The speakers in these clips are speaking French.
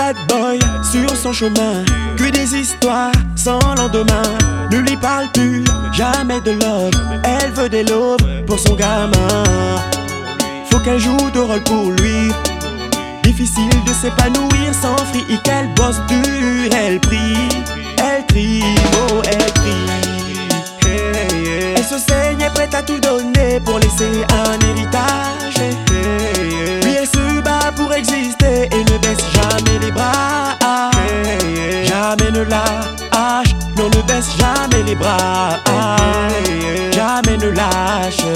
bad boy sur son chemin, que des histoires sans lendemain. Ne lui parle plus, jamais de love. Elle veut des lobes pour son gamin. Faut qu'elle joue de rôle pour lui. Difficile de s'épanouir sans fric. Elle bosse dur, elle prie, elle crie, oh elle crie. Elle se saigne, est prête à tout donner pour laisser un héritage. Puis elle se bat pour exister et ne baisse jamais les bras. Jamais ne lâche, non ne baisse jamais les bras. Jamais ne lâche,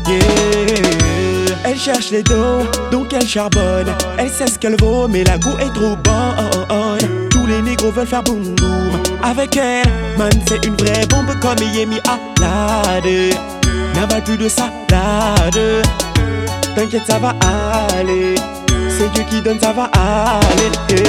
Elle cherche les dos, donc elle charbonne. Elle sait ce qu'elle vaut, mais la goût est trop bonne. Tous les négros veulent faire boum boum avec elle, man c'est une vraie bombe comme Yemi Alade. N'avale plus de salade, t'inquiète ça va aller. C'est Dieu qui donne, ça va aller.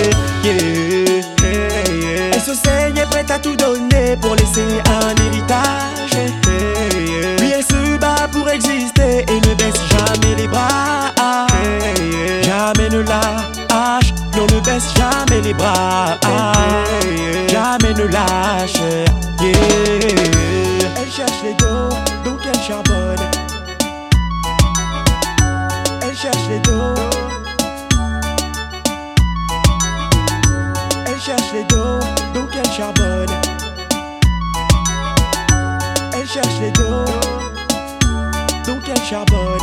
Elle se saigne, est prête à tout donner pour laisser un héritage. Puis elle se bat pour exister et ne baisse jamais les bras. Jamais ne lâche, non ne baisse jamais les bras. Jamais ne lâche, Elle cherche les dos, donc elle charbonne. Elle cherche les dos. Elle cherche les dos, donc elle charbonne. Elle cherche les dos, donc elle charbonne.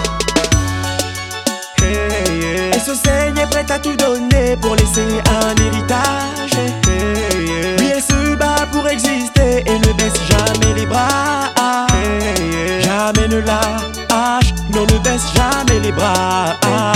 Elle se saigne, est prête à tout donner pour laisser un héritage. Puis elle se bat pour exister et ne baisse jamais les bras. Jamais ne lâche, non ne baisse jamais les bras.